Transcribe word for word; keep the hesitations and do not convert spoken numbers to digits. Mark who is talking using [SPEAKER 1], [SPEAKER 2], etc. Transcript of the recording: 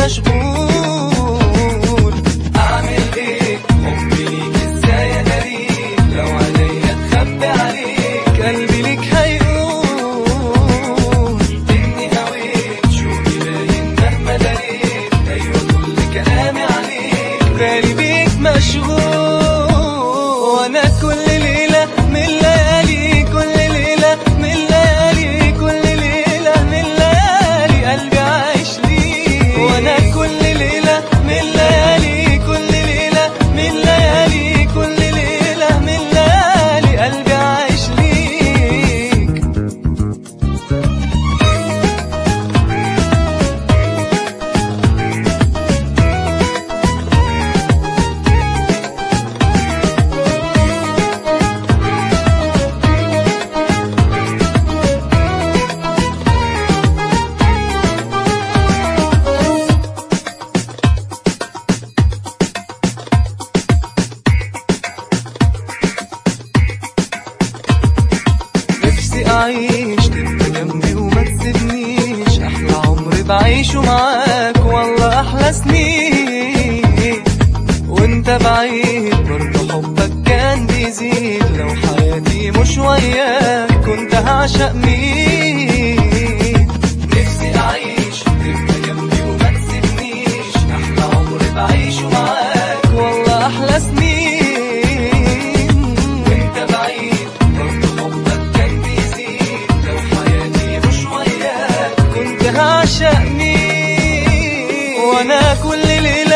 [SPEAKER 1] مشغول.
[SPEAKER 2] اعمل ايه حبي ليك ازاي اداريك، لو عليا اتخبي عليك
[SPEAKER 1] قلبي ليك هيقول
[SPEAKER 2] اني هويت، شوقي باين مهما داريت، ايوه كل كلامي عليك
[SPEAKER 1] بالي بيك مشغول. وانا كل ليلة من ليالي، كل ليلة من ليالي، كل ليلة من ليالي قلبي عايش ليك. وانا كل ليلة من ليالي، كل ليلة من ليالي، كل ليلة من ليالي قلبي عايش ليك. نفسي أعيش تبقى جنبي وما تسيبنيش، أحلى عمر بعيشه معاك والله أحلى سنين. وانت بعيد برضه حبك كان بيزيد، لو حياتي مش وياك كنت هعشق مين.
[SPEAKER 2] نفسي اعيش تبقى جنبي وما تسيبنيش، احلى عمر بعيشه معاك
[SPEAKER 1] والله أحلى سنين.
[SPEAKER 2] وانت بعيد برضه حبك كان بيزيد، لو حياتي مش وياك
[SPEAKER 1] كنت هعشق مين. وانا كل ليلة